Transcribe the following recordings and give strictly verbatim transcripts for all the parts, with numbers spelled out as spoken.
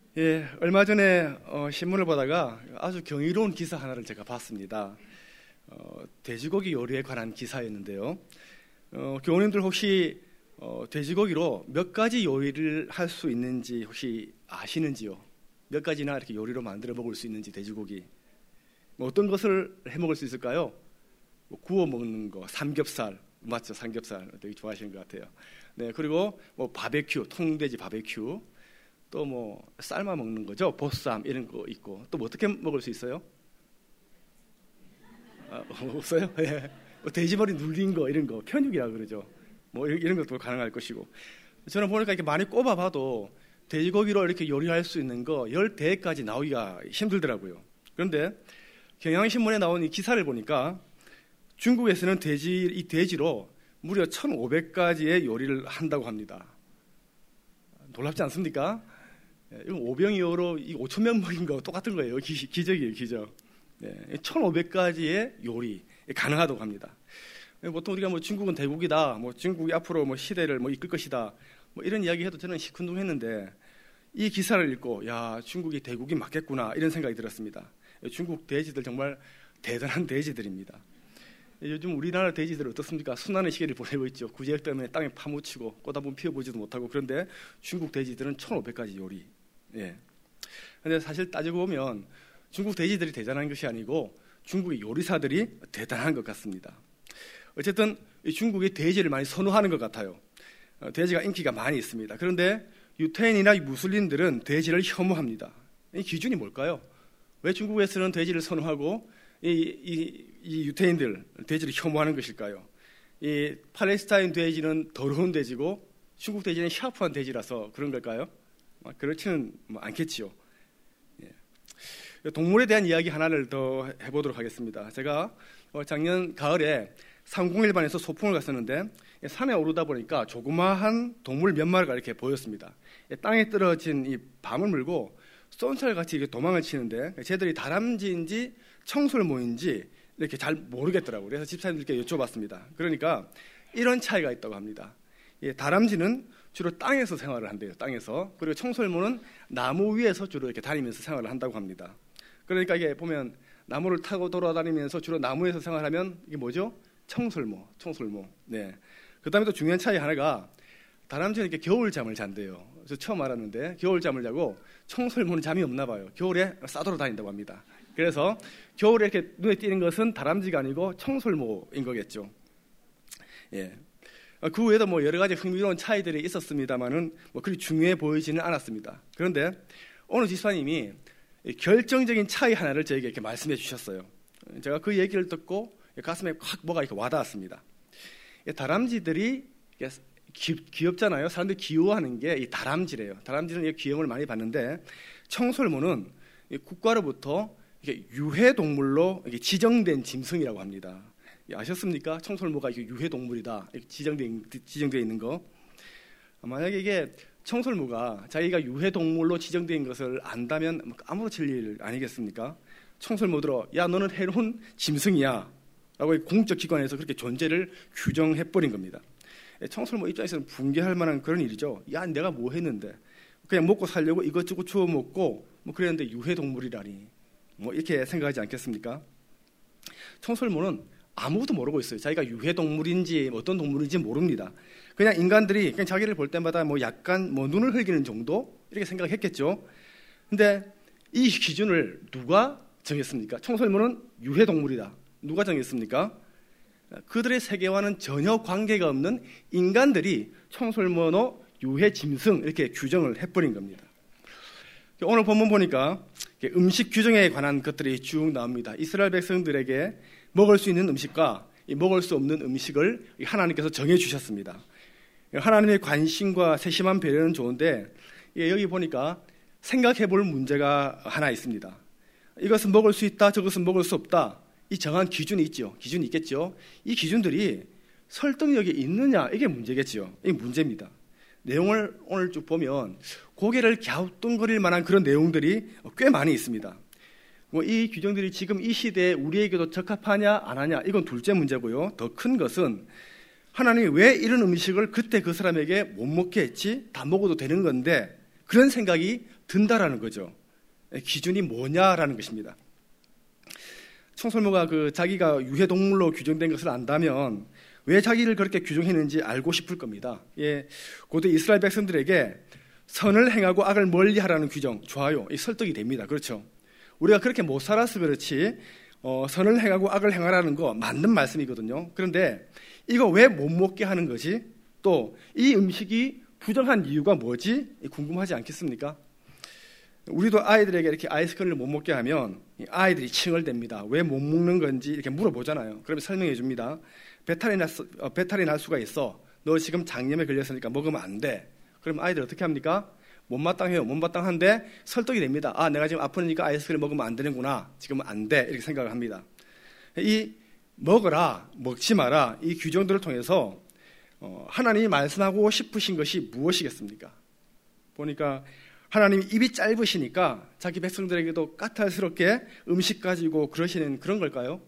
예, 얼마 전에 어, 신문을 보다가 아주 경이로운 기사 하나를 제가 봤습니다. 어, 돼지고기 요리에 관한 기사였는데요. 어, 교우님들 혹시 어, 돼지고기로 몇 가지 요리를 할 수 있는지 혹시 아시는지요? 몇 가지나 이렇게 요리로 만들어 먹을 수 있는지 돼지고기. 뭐 어떤 것을 해 먹을 수 있을까요? 뭐 구워 먹는 거, 삼겹살 맞죠? 삼겹살 되게 좋아하시는 것 같아요. 네, 그리고 뭐 바베큐, 통돼지 바베큐. 또 뭐 삶아 먹는 거죠. 보쌈 이런 거 있고 또 뭐 어떻게 먹을 수 있어요? 아, 없어요? 예. 뭐 돼지머리 눌린 거 이런 거 편육이라고 그러죠. 뭐 이런 것도 가능할 것이고 저는 보니까 이렇게 많이 꼽아봐도 돼지고기로 이렇게 요리할 수 있는 거 열 대까지 나오기가 힘들더라고요. 그런데 경향신문에 나온 이 기사를 보니까 중국에서는 돼지 이 돼지로 무려 천오백 가지의 요리를 한다고 합니다. 놀랍지 않습니까? 이건 오병이어로 오천 명 먹인 거 똑같은 거예요. 기, 기적이에요, 기적. 네, 천오백 가지의 요리 가능하다고 합니다. 보통 우리가 뭐 중국은 대국이다, 뭐 중국이 앞으로 뭐 시대를 뭐 이끌 것이다, 뭐 이런 이야기해도 저는 시큰둥했는데 이 기사를 읽고 야 중국이 대국이 맞겠구나 이런 생각이 들었습니다. 중국 돼지들 정말 대단한 돼지들입니다. 요즘 우리나라 돼지들 어떻습니까? 순환의 시기를 보내고 있죠. 구제역 때문에 땅에 파묻히고 꽃다분 피워보지도 못하고 그런데 중국 돼지들은 천오백 가지 요리. 예. 근데 사실 따지고 보면 중국 돼지들이 대단한 것이 아니고 중국의 요리사들이 대단한 것 같습니다. 어쨌든 중국이 돼지를 많이 선호하는 것 같아요. 돼지가 인기가 많이 있습니다. 그런데 유태인이나 무슬림들은 돼지를 혐오합니다. 이 기준이 뭘까요? 왜 중국에서는 돼지를 선호하고 이, 이, 이 유태인들 돼지를 혐오하는 것일까요? 이 팔레스타인 돼지는 더러운 돼지고 중국 돼지는 샤프한 돼지라서 그런 걸까요? 그렇지는 않겠지요. 예. 동물에 대한 이야기 하나를 더 해보도록 하겠습니다. 제가 작년 가을에 삼공일반에서 소풍을 갔었는데 산에 오르다 보니까 조그마한 동물 몇 마리가 이렇게 보였습니다. 땅에 떨어진 이 밤을 물고 쏜살같이 이렇게 도망을 치는데 쟤들이 다람쥐인지 청설모인지 이렇게 잘 모르겠더라고요. 그래서 집사님들께 여쭤봤습니다. 그러니까 이런 차이가 있다고 합니다. 예, 다람쥐는 주로 땅에서 생활을 한대요. 땅에서. 그리고 청설모는 나무 위에서 주로 이렇게 다니면서 생활을 한다고 합니다. 그러니까 이게 보면 나무를 타고 돌아다니면서 주로 나무에서 생활하면 이게 뭐죠? 청설모, 청설모. 네. 그다음에 또 중요한 차이 하나가 다람쥐는 이렇게 겨울잠을 잔대요. 저 처음 알았는데 겨울잠을 자고 청설모는 잠이 없나 봐요. 겨울에 싸돌아 다닌다고 합니다. 그래서 겨울에 이렇게 눈에 띄는 것은 다람쥐가 아니고 청설모인 거겠죠. 예. 그 외에도 뭐 여러 가지 흥미로운 차이들이 있었습니다만은 뭐 그리 중요해 보이지는 않았습니다. 그런데 오늘 집사님이 결정적인 차이 하나를 저에게 이렇게 말씀해 주셨어요. 제가 그 얘기를 듣고 가슴에 확 뭐가 이렇게 와닿았습니다. 다람쥐들이 귀엽잖아요. 사람들이 귀여워하는 게 이 다람쥐래요. 다람쥐는 귀여움을 많이 받는데 청설모는 국가로부터 이게 유해동물로 이게 지정된 짐승이라고 합니다. 아셨습니까? 청설모가 이게 유해동물이다. 지정된, 지정되어 있는 거. 만약에 이게 청설모가 자기가 유해동물로 지정된 것을 안다면 아무렇지 일 아니겠습니까? 청설모들어 야 너는 해로운 짐승이야 라고 공적 기관에서 그렇게 존재를 규정해버린 겁니다. 청설모 입장에서는 붕괴할 만한 그런 일이죠. 야 내가 뭐 했는데 그냥 먹고 살려고 이것저것 주워 먹고 뭐 그랬는데 유해동물이라니 뭐 이렇게 생각하지 않겠습니까? 청설모는 아무것도 모르고 있어요. 자기가 유해동물인지 어떤 동물인지 모릅니다. 그냥 인간들이 그냥 자기를 볼 때마다 뭐 약간 뭐 눈을 흘기는 정도 이렇게 생각했겠죠. 근데 이 기준을 누가 정했습니까? 청설모는 유해동물이다. 누가 정했습니까? 그들의 세계와는 전혀 관계가 없는 인간들이 청설모노 유해짐승 이렇게 규정을 해버린 겁니다. 오늘 본문 보니까 음식 규정에 관한 것들이 쭉 나옵니다. 이스라엘 백성들에게 먹을 수 있는 음식과 먹을 수 없는 음식을 하나님께서 정해주셨습니다. 하나님의 관심과 세심한 배려는 좋은데 여기 보니까 생각해볼 문제가 하나 있습니다. 이것은 먹을 수 있다, 저것은 먹을 수 없다. 이 정한 기준이 있죠. 기준이 있겠죠. 이 기준들이 설득력이 있느냐 이게 문제겠죠. 이게 문제입니다. 내용을 오늘 쭉 보면 고개를 갸우뚱거릴 만한 그런 내용들이 꽤 많이 있습니다. 뭐 이 규정들이 지금 이 시대에 우리에게도 적합하냐 안 하냐 이건 둘째 문제고요. 더 큰 것은 하나님이 왜 이런 음식을 그때 그 사람에게 못 먹게 했지? 다 먹어도 되는 건데 그런 생각이 든다라는 거죠. 기준이 뭐냐라는 것입니다. 청설모가 그 자기가 유해동물로 규정된 것을 안다면 왜 자기를 그렇게 규정했는지 알고 싶을 겁니다. 예, 고대 이스라엘 백성들에게 선을 행하고 악을 멀리하라는 규정, 좋아요. 이 설득이 됩니다. 그렇죠? 우리가 그렇게 못 살아서 그렇지 어, 선을 행하고 악을 행하라는 거 맞는 말씀이거든요. 그런데 이거 왜 못 먹게 하는 거지? 또 이 음식이 부정한 이유가 뭐지? 궁금하지 않겠습니까? 우리도 아이들에게 이렇게 아이스크림을 못 먹게 하면 아이들이 칭얼댑니다. 왜 못 먹는 건지 이렇게 물어보잖아요. 그러면 설명해 줍니다. 배탈이, 났, 어, 배탈이 날 수가 있어. 너 지금 장염에 걸렸으니까 먹으면 안 돼. 그럼 아이들 어떻게 합니까? 못마땅해요. 못마땅한데 설득이 됩니다. 아, 내가 지금 아프니까 아이스크림 먹으면 안 되는구나. 지금은 안 돼. 이렇게 생각을 합니다. 이 먹어라, 먹지 마라 이 규정들을 통해서 어, 하나님이 말씀하고 싶으신 것이 무엇이겠습니까? 보니까 하나님이 입이 짧으시니까 자기 백성들에게도 까탈스럽게 음식 가지고 그러시는 그런 걸까요?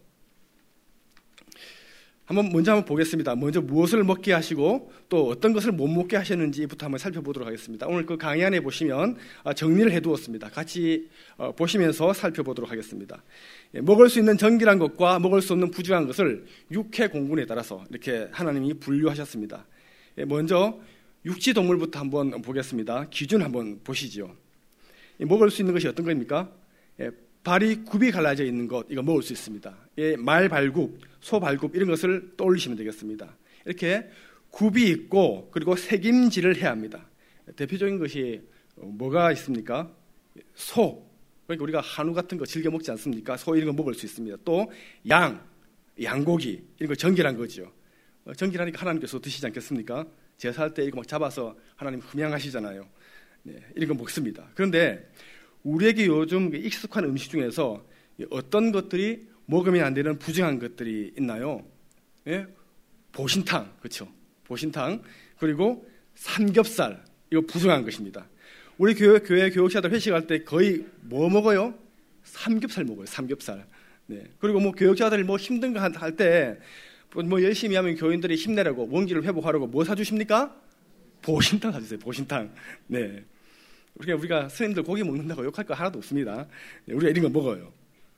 한번 먼저 한번 보겠습니다. 먼저 무엇을 먹게 하시고 또 어떤 것을 못 먹게 하셨는지부터 한번 살펴보도록 하겠습니다. 오늘 그 강의 안에 보시면 정리를 해두었습니다. 같이 보시면서 살펴보도록 하겠습니다. 먹을 수 있는 정결한 것과 먹을 수 없는 부정한 것을 육해 공군에 따라서 이렇게 하나님이 분류하셨습니다. 먼저 육지 동물부터 한번 보겠습니다. 기준 한번 보시죠. 먹을 수 있는 것이 어떤 겁니까? 발이 굽이 갈라져 있는 것, 이거 먹을 수 있습니다. 말 발굽, 소 발굽 이런 것을 떠올리시면 되겠습니다. 이렇게 굽이 있고 그리고 색임질을 해야 합니다. 대표적인 것이 뭐가 있습니까? 소, 그러니까 우리가 한우 같은 거 즐겨 먹지 않습니까? 소 이런 거 먹을 수 있습니다. 또 양, 양고기 이런 거 정결한 거죠. 정결하니까 하나님께서 드시지 않겠습니까? 제사할 때 이거 막 잡아서 하나님 흠양하시잖아요. 네, 이런 거 먹습니다. 그런데 우리에게 요즘 익숙한 음식 중에서 어떤 것들이 먹으면 안 되는 부정한 것들이 있나요? 예? 보신탕, 그렇죠? 보신탕 그리고 삼겹살, 이거 부정한 것입니다. 우리 교회, 교회 교육자들 회식할 때 거의 뭐 먹어요? 삼겹살 먹어요. 삼겹살. 네. 그리고 뭐 교육자들 뭐 힘든 거 할 때 뭐 열심히 하면 교인들이 힘내라고 원기를 회복하라고 뭐 사주십니까? 보신탕 사주세요. 보신탕. 네. 우리가 우리가 스님들 고기 먹는다고 욕할 거 하나도 없습니다. 네, 우리가 이런 거 먹어요.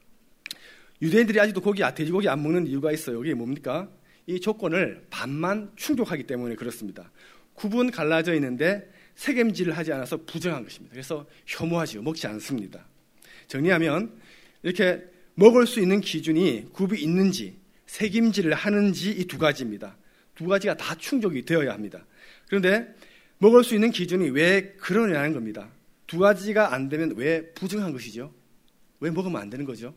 유대인들이 아직도 고기, 돼지고기 안 먹는 이유가 있어요. 이게 뭡니까? 이 조건을 반만 충족하기 때문에 그렇습니다. 구분 갈라져 있는데 색임질을 하지 않아서 부정한 것입니다. 그래서 혐오하지요. 먹지 않습니다. 정리하면 이렇게 먹을 수 있는 기준이 굽이 있는지 색임질을 하는지 이 두 가지입니다. 두 가지가 다 충족이 되어야 합니다. 그런데 먹을 수 있는 기준이 왜 그러냐는 겁니다. 두 가지가 안 되면 왜 부정한 것이죠? 왜 먹으면 안 되는 거죠?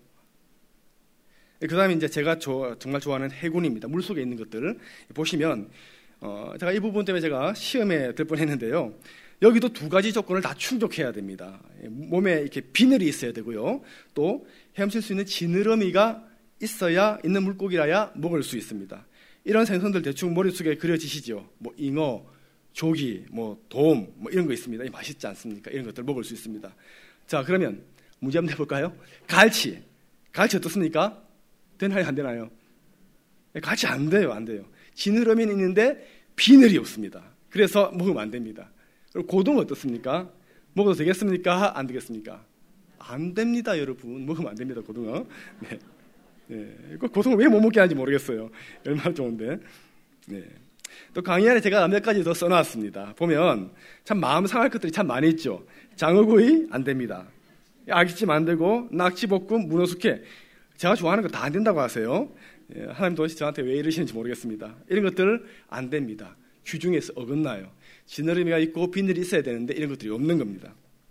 그 다음에 이제 제가 조, 정말 좋아하는 해군입니다. 물속에 있는 것들 보시면 어, 제가 이 부분 때문에 제가 시험에 들 뻔했는데요. 여기도 두 가지 조건을 다 충족해야 됩니다. 몸에 이렇게 비늘이 있어야 되고요. 또 헤엄칠 수 있는 지느러미가 있어야 있는 물고기라야 먹을 수 있습니다. 이런 생선들 대충 머릿속에 그려지시죠? 뭐 잉어, 조기, 뭐 돔, 뭐 이런 거 있습니다. 맛있지 않습니까? 이런 것들 먹을 수 있습니다. 자, 그러면 문제 한번 해볼까요? 갈치, 갈치 어떻습니까? 되나요, 안 되나요? 갈치 안 돼요, 안 돼요. 지느러미는 있는데 비늘이 없습니다. 그래서 먹으면 안 됩니다. 그리고 고등어 어떻습니까? 먹어도 되겠습니까? 안 되겠습니까? 안 됩니다, 여러분. 먹으면 안 됩니다, 고등어. 네. 네. 고등어 왜 못 먹게 하는지 모르겠어요. 얼마나 좋은데. 네. 또 강의 안에 제가 몇 가지 더 써놨습니다. 보면 참 마음 상할 것들이 참 많이 있죠. 장어구이 안 됩니다. 아귀찜 안 되고 낙지볶음, 문어숙회. 제가 좋아하는 거 다 안 된다고 하세요. 예, 하나님도 저한테 왜 이러시는지 모르겠습니다. 이런 것들 안 됩니다. 규중에서 어긋나요. 지느러미가 있고 비늘이 있어야 되는데 이런 것들이 없는 겁니다.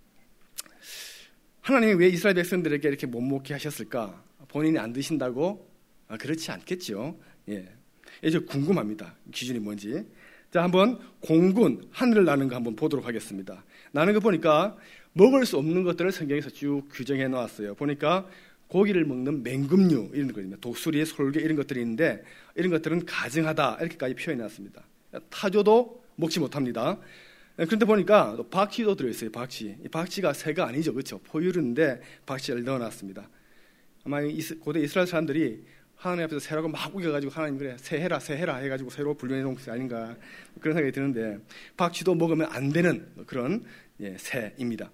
하나님이 왜 이스라엘 백성들에게 이렇게 못 먹게 하셨을까? 본인이 안 드신다고? 아, 그렇지 않겠죠. 예. 이제 궁금합니다. 기준이 뭔지. 자, 한번 공군, 하늘을 나는 거 한번 보도록 하겠습니다. 나는 거 보니까 먹을 수 없는 것들을 성경에서 쭉 규정해 놓았어요. 보니까 고기를 먹는 맹금류 이런 거입니다. 독수리, 솔개 이런 것들이 있는데 이런 것들은 가증하다 이렇게까지 표현해 놨습니다. 타조도 먹지 못합니다. 그런데 보니까 박쥐도 들어있어요. 박쥐. 이 박쥐가 새가 아니죠, 그렇죠? 포유류인데 박쥐를 넣어놨습니다. 아마 고대 이스라엘 사람들이 하나님 앞에서 새라고 막 우겨가지고 하나님 그래 새해라 새해라 해가지고 새로 불려놓은 것이 아닌가 그런 생각이 드는데 박쥐도 먹으면 안 되는 그런 예, 새입니다.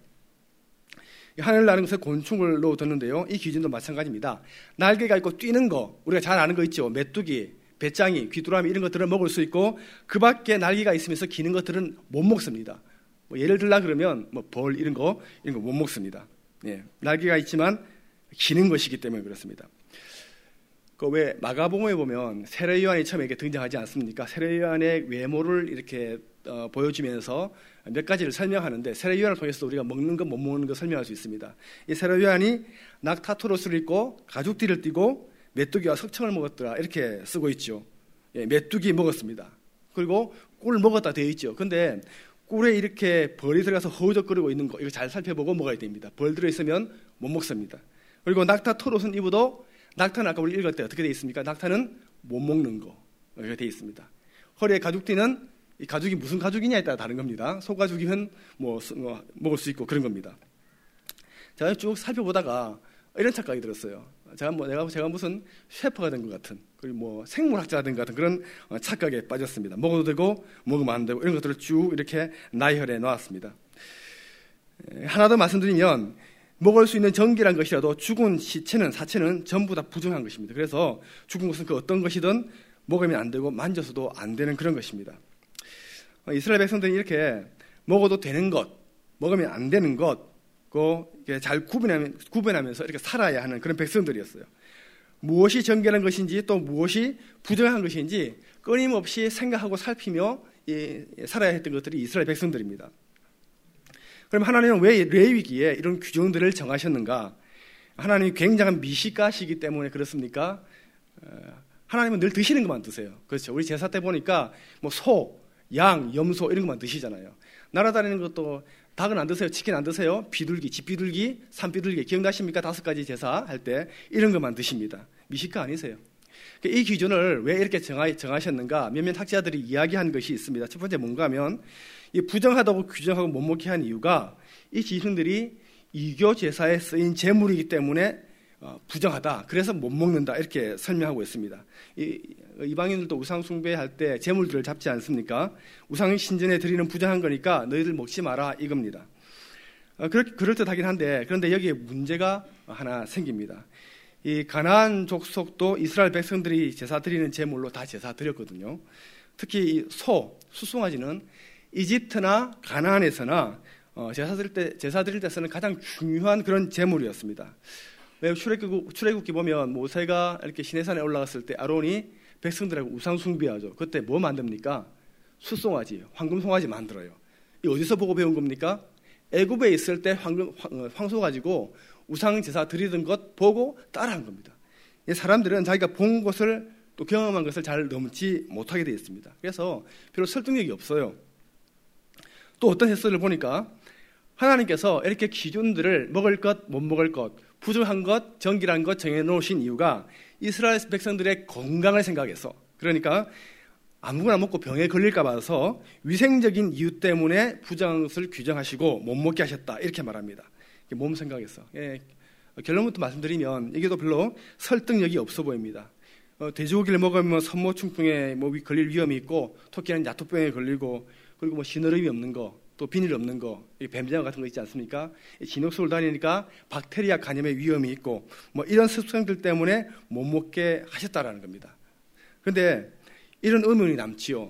하늘 나는 것을 곤충으로 듣는데요. 이 기준도 마찬가지입니다. 날개가 있고 뛰는 거, 우리가 잘 아는 거 있죠. 메뚜기, 배짱이, 귀뚜라미 이런 것들은 먹을 수 있고 그 밖에 날개가 있으면서 기는 것들은 못 먹습니다. 뭐 예를 들라 그러면 뭐 벌 이런 거 이런 거 못 먹습니다. 예, 날개가 있지만 기는 것이기 때문에 그렇습니다. 그 왜 마가복음에 보면 세례 요한이 처음에 이렇게 등장하지 않습니까? 세례 요한의 외모를 이렇게 어, 보여주면서 몇 가지를 설명하는데 세례 요한을 통해서 우리가 먹는 것 못 먹는 것 설명할 수 있습니다. 이 세례 요한이 낙타토로스를 입고 가죽띠를 띠고 메뚜기와 석청을 먹었더라 이렇게 쓰고 있죠. 예, 메뚜기 먹었습니다. 그리고 꿀 먹었다 되어 있죠. 근데 꿀에 이렇게 벌이 들어가서 허우적거리고 있는 거 이거 잘 살펴보고 먹어야 됩니다. 벌 들어있으면 못 먹습니다. 그리고 낙타토로스는 입어도 낙타는 아까 우리 읽을 때 어떻게 되어 있습니까? 낙타는 못 먹는 거 이렇게 되어 있습니다. 허리에 가죽띠는 이 가죽이 무슨 가죽이냐에 따라 다른 겁니다. 소가죽이면 뭐, 뭐 먹을 수 있고 그런 겁니다. 제가 쭉 살펴보다가 이런 착각이 들었어요. 제가 뭐 내가 제가 무슨 셰프가 된 것 같은 그리고 뭐 생물학자가 된 것 같은 그런 착각에 빠졌습니다. 먹어도 되고 먹으면 안 되고 이런 것들을 쭉 이렇게 나열해 놓았습니다. 하나 더 말씀드리면 먹을 수 있는 전기란 것이라도 죽은 시체는 사체는 전부 다 부정한 것입니다. 그래서 죽은 것은 그 어떤 것이든 먹으면 안 되고 만져서도 안 되는 그런 것입니다. 이스라엘 백성들이 이렇게 먹어도 되는 것, 먹으면 안 되는 것, 잘 구분하면서 이렇게 살아야 하는 그런 백성들이었어요. 무엇이 정결한 것인지 또 무엇이 부정한 것인지 끊임없이 생각하고 살피며 살아야 했던 것들이 이스라엘 백성들입니다. 그럼 하나님은 왜 레위기에 이런 규정들을 정하셨는가? 하나님이 굉장한 미식가시기 때문에 그렇습니까? 하나님은 늘 드시는 것만 드세요. 그렇죠. 우리 제사 때 보니까 뭐 소, 양, 염소 이런 것만 드시잖아요. 날아다니는 것도 닭은 안 드세요. 치킨 안 드세요. 비둘기, 집비둘기, 산비둘기 기억나십니까? 다섯 가지 제사 할 때 이런 것만 드십니다. 미식가 아니세요. 이 기준을 왜 이렇게 정하, 정하셨는가? 몇몇 학자들이 이야기한 것이 있습니다. 첫 번째 뭔가 하면 이 부정하다고 규정하고 못 먹게 한 이유가 이 기준들이 이교 제사에 쓰인 제물이기 때문에 부정하다. 그래서 못 먹는다. 이렇게 설명하고 있습니다. 이, 이방인들도 우상 숭배할 때 제물들을 잡지 않습니까? 우상 신전에 드리는 부정한 거니까 너희들 먹지 마라 이겁니다. 그럴, 그럴듯하긴 한데 그런데 여기에 문제가 하나 생깁니다. 이 가나안 족속도 이스라엘 백성들이 제사 드리는 제물로 다 제사 드렸거든요. 특히 이 소, 수송아지는 이집트나 가나안에서나 어, 제사 드릴 때 제사 드릴 때 쓰는 가장 중요한 그런 제물이었습니다. 왜 출애굽, 출애굽기 보면 모세가 이렇게 시내산에 올라갔을 때 아론이 백성들하고 우상 숭배하죠. 그때 뭐 만듭니까? 숫송아지, 황금송아지 만들어요. 이 어디서 보고 배운 겁니까? 애굽에 있을 때 황금, 황소 가지고 우상 제사 드리던 것 보고 따라한 겁니다. 사람들은 자기가 본 것을 또 경험한 것을 잘 넘지 못하게 되어 있습니다. 그래서 별로 설득력이 없어요. 또 어떤 해설을 보니까 하나님께서 이렇게 기준들을 먹을 것, 못 먹을 것, 부정한 것, 정결한 것 정해놓으신 이유가 이스라엘 백성들의 건강을 생각해서 그러니까 아무거나 먹고 병에 걸릴까 봐서 위생적인 이유 때문에 부정한 것을 규정하시고 못 먹게 하셨다 이렇게 말합니다. 몸 생각해서 예, 결론부터 말씀드리면 이게 또 별로 설득력이 없어 보입니다. 어, 돼지고기를 먹으면 선모충병에 뭐 걸릴 위험이 있고 토끼는 야토병에 걸리고 그리고 뭐 시너름이 없는 거 또 비닐 없는 거, 뱀장어 같은 거 있지 않습니까? 진흙속을 다니니까 박테리아 감염의 위험이 있고 뭐 이런 습성들 때문에 못 먹게 하셨다라는 겁니다. 그런데 이런 의문이 남지요.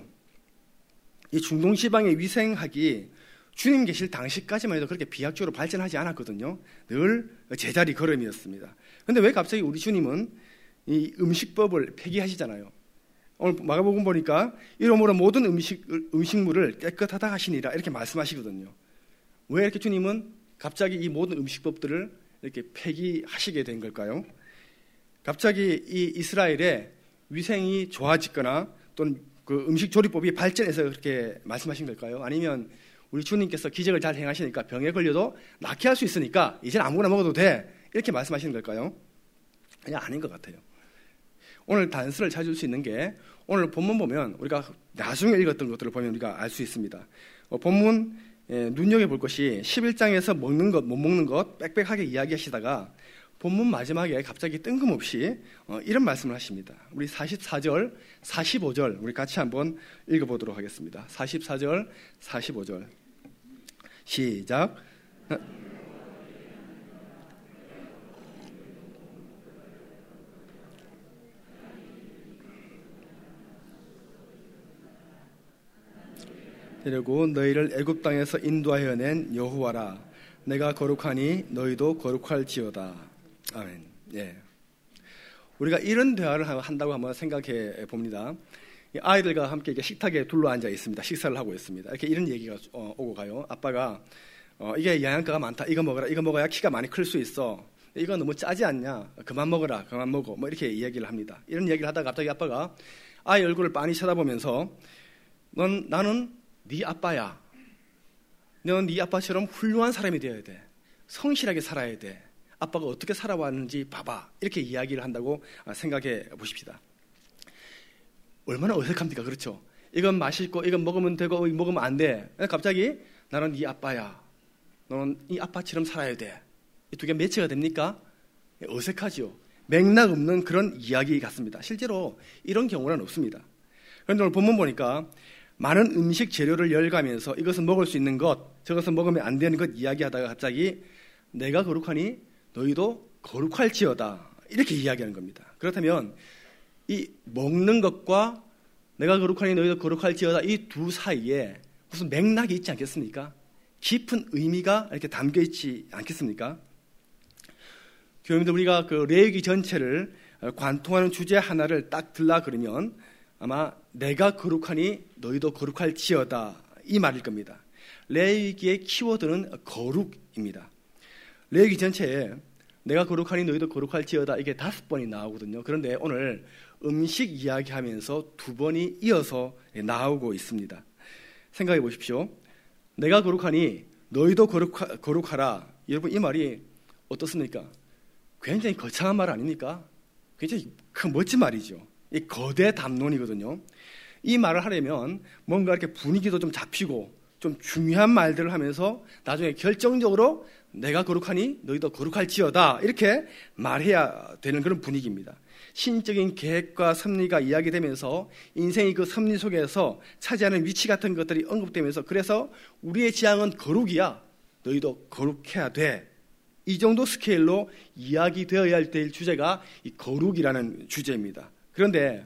이 중동 지방의 위생학이 주님 계실 당시까지만 해도 그렇게 비약적으로 발전하지 않았거든요. 늘 제자리 걸음이었습니다. 그런데 왜 갑자기 우리 주님은 이 음식법을 폐기하시잖아요. 오늘 마가복음 보니까 이러므로 모든 음식, 음식물을 깨끗하다 하시니라 이렇게 말씀하시거든요. 왜 이렇게 주님은 갑자기 이 모든 음식법들을 이렇게 폐기하시게 된 걸까요? 갑자기 이 이스라엘의 위생이 좋아지거나 또는 그 음식 조리법이 발전해서 그렇게 말씀하신 걸까요? 아니면 우리 주님께서 기적을 잘 행하시니까 병에 걸려도 낫게 할 수 있으니까 이제는 아무거나 먹어도 돼 이렇게 말씀하시는 걸까요? 그냥 아닌 것 같아요. 오늘 단서를 찾을 수 있는 게 오늘 본문 보면 우리가 나중에 읽었던 것들을 보면 우리가 알 수 있습니다. 어, 본문 예, 눈여겨볼 것이 십일 장에서 먹는 것, 못 먹는 것 빽빽하게 이야기하시다가 본문 마지막에 갑자기 뜬금없이 어, 이런 말씀을 하십니다. 우리 사십사 절, 사십오 절 우리 같이 한번 읽어보도록 하겠습니다. 사십사 절, 사십오 절 시작. 데리고 너희를 애굽 땅에서 인도하여 낸 여호와라. 내가 거룩하니 너희도 거룩할지어다. 아멘. 예. 우리가 이런 대화를 한다고 한번 생각해 봅니다. 아이들과 함께 이렇게 식탁에 둘러 앉아 있습니다. 식사를 하고 있습니다. 이렇게 이런 얘기가 오고 가요. 아빠가 어, 이게 영양가가 많다. 이거 먹어라. 이거 먹어야 키가 많이 클 수 있어. 이거 너무 짜지 않냐? 그만 먹어라. 그만 먹어. 뭐 이렇게 이야기를 합니다. 이런 얘기를 하다가 갑자기 아빠가 아이 얼굴을 빤히 쳐다보면서 넌 나는 네 아빠야. 넌 네 아빠처럼 훌륭한 사람이 되어야 돼. 성실하게 살아야 돼. 아빠가 어떻게 살아왔는지 봐봐. 이렇게 이야기를 한다고 생각해 보십시다. 얼마나 어색합니까? 그렇죠? 이건 맛있고 이건 먹으면 되고 이건 먹으면 안 돼. 갑자기 나는 네 아빠야. 너는 이 아빠처럼 살아야 돼. 이 두 개 매치가 됩니까? 어색하죠. 맥락 없는 그런 이야기 같습니다. 실제로 이런 경우는 없습니다. 그런데 오늘 본문 보니까 많은 음식 재료를 열가면서 이것은 먹을 수 있는 것, 저것은 먹으면 안 되는 것 이야기하다가 갑자기 내가 거룩하니 너희도 거룩할지어다. 이렇게 이야기하는 겁니다. 그렇다면 이 먹는 것과 내가 거룩하니 너희도 거룩할지어다 이 두 사이에 무슨 맥락이 있지 않겠습니까? 깊은 의미가 이렇게 담겨 있지 않겠습니까? 교우님들, 우리가 그 레위기 전체를 관통하는 주제 하나를 딱 들라 그러면 아마 내가 거룩하니 너희도 거룩할지어다 이 말일 겁니다. 레위기의 키워드는 거룩입니다. 레위기 전체에 내가 거룩하니 너희도 거룩할지어다 이게 다섯 번이 나오거든요. 그런데 오늘 음식 이야기하면서 두 번이 이어서 나오고 있습니다. 생각해 보십시오. 내가 거룩하니 너희도 거룩하, 거룩하라. 여러분, 이 말이 어떻습니까? 굉장히 거창한 말 아닙니까? 굉장히 큰 멋진 말이죠. 이 거대 담론이거든요. 이 말을 하려면 뭔가 이렇게 분위기도 좀 잡히고 좀 중요한 말들을 하면서 나중에 결정적으로 내가 거룩하니 너희도 거룩할지어다 이렇게 말해야 되는 그런 분위기입니다. 신적인 계획과 섭리가 이야기되면서 인생의 그 섭리 속에서 차지하는 위치 같은 것들이 언급되면서 그래서 우리의 지향은 거룩이야. 너희도 거룩해야 돼. 이 정도 스케일로 이야기되어야 될 주제가 이 거룩이라는 주제입니다. 그런데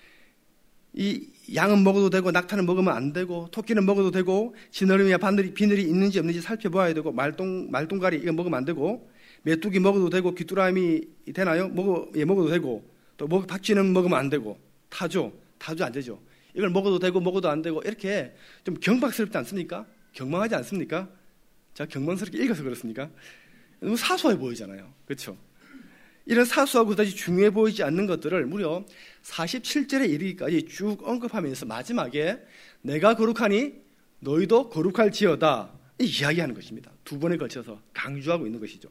이 양은 먹어도 되고 낙타는 먹으면 안 되고 토끼는 먹어도 되고 지느러미와 바늘이, 비늘이 있는지 없는지 살펴봐야 되고 말똥, 말똥가리 이거 먹으면 안 되고 메뚜기 먹어도 되고 귀뚜라미 되나요? 먹어, 예, 먹어도 되고 또 먹, 박쥐는 먹으면 안 되고 타조, 타조 안 되죠. 이걸 먹어도 되고 먹어도 안 되고 이렇게 좀 경박스럽지 않습니까? 경망하지 않습니까? 제가 경망스럽게 읽어서 그렇습니까? 너무 사소해 보이잖아요. 그렇죠? 이런 사소하고 그다지 중요해 보이지 않는 것들을 무려 사십칠 절에 이르기까지 쭉 언급하면서 마지막에 내가 거룩하니 너희도 거룩할지어다 이야기하는 것입니다. 두 번에 걸쳐서 강조하고 있는 것이죠.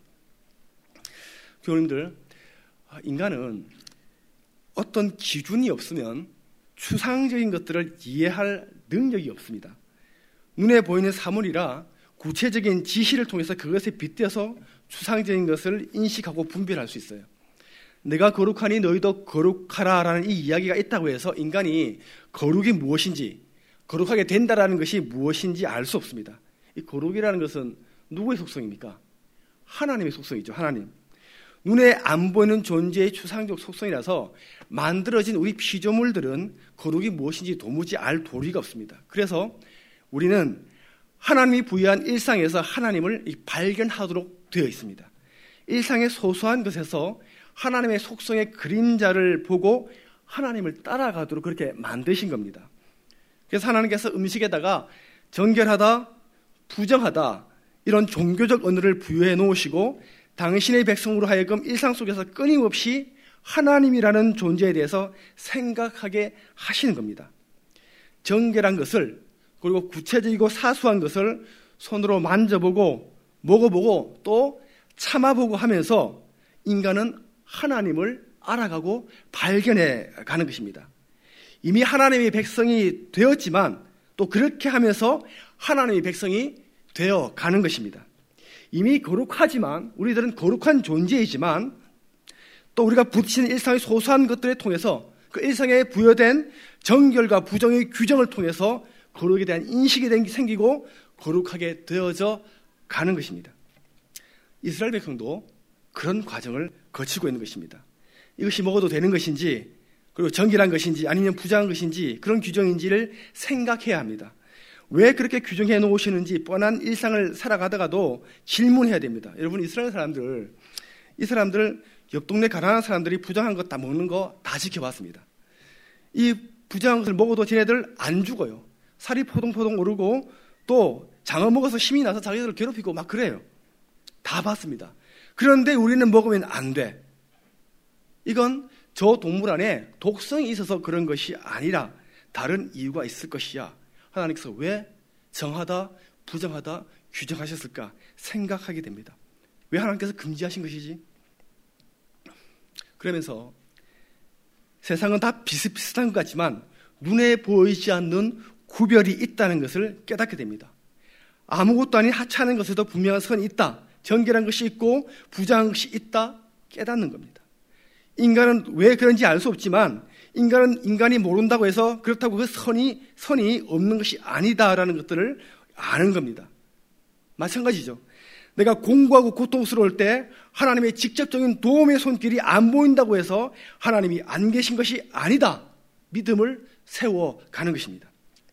교우님들, 인간은 어떤 기준이 없으면 추상적인 것들을 이해할 능력이 없습니다. 눈에 보이는 사물이라 구체적인 지시를 통해서 그것에 빗대서 추상적인 것을 인식하고 분별할 수 있어요. 내가 거룩하니 너희도 거룩하라라는 이 이야기가 있다고 해서 인간이 거룩이 무엇인지, 거룩하게 된다라는 것이 무엇인지 알 수 없습니다. 이 거룩이라는 것은 누구의 속성입니까? 하나님의 속성이죠. 하나님. 눈에 안 보이는 존재의 추상적 속성이라서 만들어진 우리 피조물들은 거룩이 무엇인지 도무지 알 도리가 없습니다. 그래서 우리는 하나님이 부여한 일상에서 하나님을 발견하도록 되어 있습니다. 일상의 소소한 것에서 하나님의 속성의 그림자를 보고 하나님을 따라가도록 그렇게 만드신 겁니다. 그래서 하나님께서 음식에다가 정결하다, 부정하다 이런 종교적 언어를 부여해 놓으시고 당신의 백성으로 하여금 일상 속에서 끊임없이 하나님이라는 존재에 대해서 생각하게 하시는 겁니다. 정결한 것을 그리고 구체적이고 사소한 것을 손으로 만져보고 먹어보고 또 참아보고 하면서 인간은 하나님을 알아가고 발견해 가는 것입니다. 이미 하나님의 백성이 되었지만 또 그렇게 하면서 하나님의 백성이 되어 가는 것입니다. 이미 거룩하지만 우리들은 거룩한 존재이지만 또 우리가 부딪히는 일상의 소소한 것들을 통해서 그 일상에 부여된 정결과 부정의 규정을 통해서 거룩에 대한 인식이 생기고 거룩하게 되어져 가는 것입니다. 이스라엘 백성도 그런 과정을 거치고 있는 것입니다. 이것이 먹어도 되는 것인지, 그리고 정결한 것인지 아니면 부정한 것인지 그런 규정인지를 생각해야 합니다. 왜 그렇게 규정해 놓으시는지 뻔한 일상을 살아가다가도 질문해야 됩니다. 여러분, 이스라엘 사람들, 이 사람들 옆 동네 가난한 사람들이 부정한 것 다 먹는 거 다 지켜봤습니다. 이 부정한 것을 먹어도 쟤네들 안 죽어요. 살이 포동포동 오르고 또 장어 먹어서 힘이 나서 자기들을 괴롭히고 막 그래요. 다 봤습니다. 그런데 우리는 먹으면 안 돼. 이건 저 동물 안에 독성이 있어서 그런 것이 아니라 다른 이유가 있을 것이야. 하나님께서 왜 정하다, 부정하다 규정하셨을까 생각하게 됩니다. 왜 하나님께서 금지하신 것이지? 그러면서 세상은 다 비슷비슷한 것 같지만 눈에 보이지 않는 구별이 있다는 것을 깨닫게 됩니다. 아무것도 아닌 하찮은 것에도 분명한 선이 있다. 정결한 것이 있고 부정한 것이 있다. 깨닫는 겁니다. 인간은 왜 그런지 알 수 없지만 인간은 인간이 모른다고 해서 그렇다고 그 선이 선이 없는 것이 아니다라는 것들을 아는 겁니다. 마찬가지죠. 내가 공고하고 고통스러울 때 하나님의 직접적인 도움의 손길이 안 보인다고 해서 하나님이 안 계신 것이 아니다. 믿음을 세워가는 것입니다.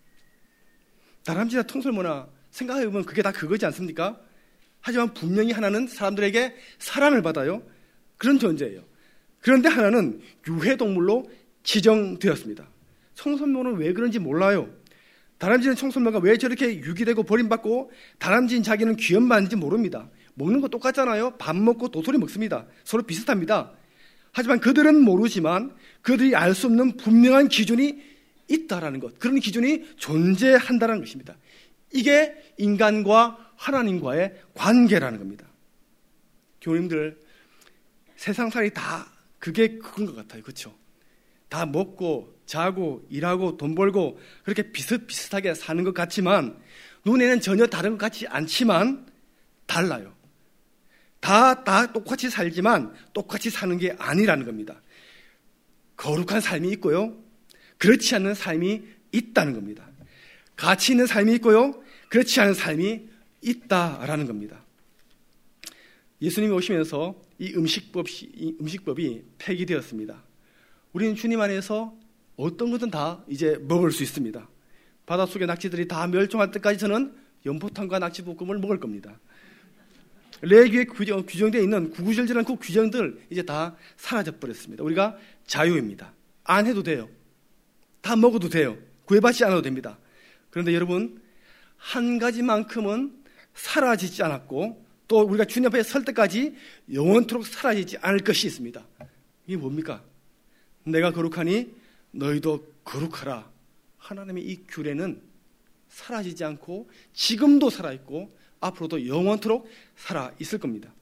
다람쥐나 청설모나 생각해보면 그게 다 그거지 않습니까? 하지만 분명히 하나는 사람들에게 사랑을 받아요. 그런 존재예요. 그런데 하나는 유해동물로 지정되었습니다. 청설모는 왜 그런지 몰라요. 다람쥐는 청설모가 왜 저렇게 유기되고 버림받고 다람쥐인 자기는 귀염받는지 모릅니다. 먹는 거 똑같잖아요. 밥 먹고 도토리 먹습니다. 서로 비슷합니다. 하지만 그들은 모르지만 그들이 알 수 없는 분명한 기준이 있다라는 것, 그런 기준이 존재한다는 것입니다. 이게 인간과 하나님과의 관계라는 겁니다. 교우님들, 세상살이 다 그게 그건 것 같아요. 그렇죠? 다 먹고 자고 일하고 돈 벌고 그렇게 비슷비슷하게 사는 것 같지만 눈에는 전혀 다른 것 같지 않지만 달라요. 다, 다 똑같이 살지만 똑같이 사는 게 아니라는 겁니다. 거룩한 삶이 있고요. 그렇지 않은 삶이 있다는 겁니다. 가치 있는 삶이 있고요. 그렇지 않은 삶이 있다라는 겁니다. 예수님이 오시면서 이 음식법, 이 음식법이 폐기되었습니다. 우리는 주님 안에서 어떤 것은 다 이제 먹을 수 있습니다. 바닷속의 낙지들이 다 멸종할 때까지 저는 연포탕과 낙지볶음을 먹을 겁니다. 레위기에 규정, 규정되어 있는 구구절절한 그 규정들 이제 다 사라져버렸습니다. 우리가 자유입니다. 안 해도 돼요. 다 먹어도 돼요. 구애받지 않아도 됩니다. 그런데 여러분, 한 가지만큼은 사라지지 않았고 또 우리가 주님 앞에 설 때까지 영원토록 사라지지 않을 것이 있습니다. 이게 뭡니까? 내가 거룩하니 너희도 거룩하라. 하나님의 이 규례는 사라지지 않고 지금도 살아있고 앞으로도 영원토록 살아있을 겁니다.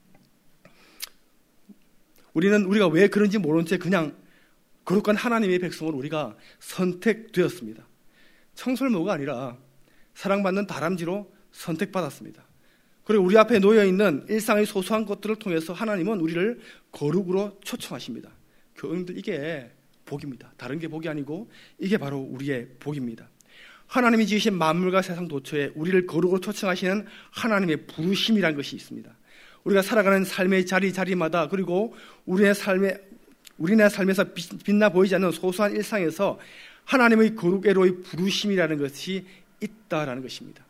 우리는 우리가 왜 그런지 모른 채 그냥 거룩한 하나님의 백성으로 우리가 선택되었습니다. 청설모가 아니라 사랑받는 다람쥐로 선택받았습니다. 그리고 우리 앞에 놓여있는 일상의 소소한 것들을 통해서 하나님은 우리를 거룩으로 초청하십니다. 교우님들, 이게 복입니다. 다른 게 복이 아니고 이게 바로 우리의 복입니다. 하나님이 지으신 만물과 세상 도처에 우리를 거룩으로 초청하시는 하나님의 부르심이라는 것이 있습니다. 우리가 살아가는 삶의 자리 자리마다 그리고 우리의 삶에 우리네 삶에서 빛나 보이지 않는 소소한 일상에서 하나님의 거룩애로의 부르심이라는 것이 있다라는 것입니다.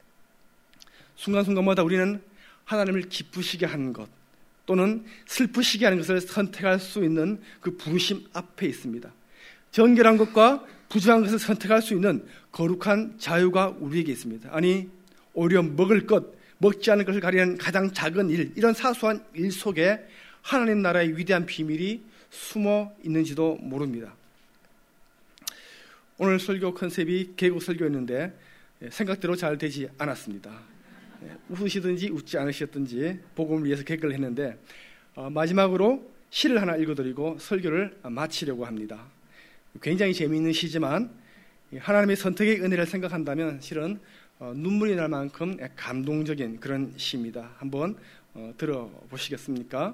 순간순간마다 우리는 하나님을 기쁘시게 하는 것 또는 슬프시게 하는 것을 선택할 수 있는 그 부르심 앞에 있습니다. 정결한 것과 부정한 것을 선택할 수 있는 거룩한 자유가 우리에게 있습니다. 아니, 오히려 먹을 것, 먹지 않을 것을 가리는 가장 작은 일, 이런 사소한 일 속에 하나님 나라의 위대한 비밀이 숨어 있는지도 모릅니다. 오늘 설교 컨셉이 개국 설교였는데 생각대로 잘 되지 않았습니다. 웃으시든지 웃지 않으셨든지 복음을 위해서 개국을 했는데 마지막으로 시를 하나 읽어드리고 설교를 마치려고 합니다. 굉장히 재미있는 시지만 하나님의 선택의 은혜를 생각한다면 실은 눈물이 날 만큼 감동적인 그런 시입니다. 한번 들어보시겠습니까?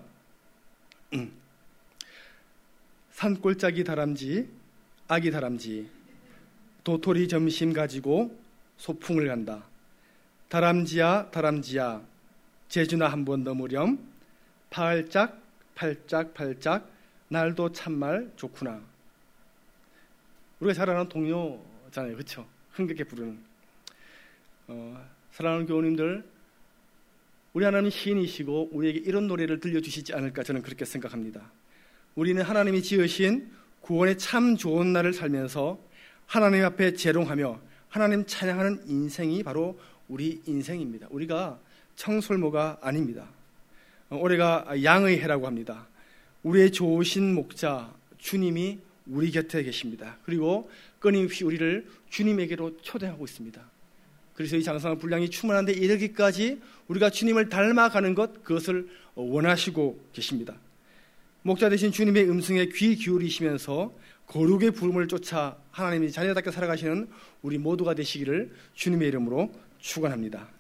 산골짜기 다람쥐, 아기 다람쥐, 도토리 점심 가지고 소풍을 간다. 다람쥐야 다람쥐야 제주나 한번 넘으렴 팔짝 팔짝 팔짝 날도 참말 좋구나. 우리가 잘 아는 동요잖아요. 그렇죠? 흥겹게 부르는. 어, 사랑하는 교우님들, 우리 하나님 시인이시고 우리에게 이런 노래를 들려주시지 않을까 저는 그렇게 생각합니다. 우리는 하나님이 지으신 구원의 참 좋은 날을 살면서 하나님 앞에 재롱하며 하나님 찬양하는 인생이 바로 우리 인생입니다. 우리가 청설모가 아닙니다. 올해가 양의 해라고 합니다. 우리의 좋으신 목자 주님이 우리 곁에 계십니다. 그리고 끊임없이 우리를 주님에게로 초대하고 있습니다. 그래서 이 장성한 분량이 충만한데 이르기까지 우리가 주님을 닮아가는 것, 그것을 원하시고 계십니다. 목자 되신 주님의 음성에 귀 기울이시면서 거룩의 부름을 쫓아 하나님이 자녀답게 살아가시는 우리 모두가 되시기를 주님의 이름으로 축원합니다.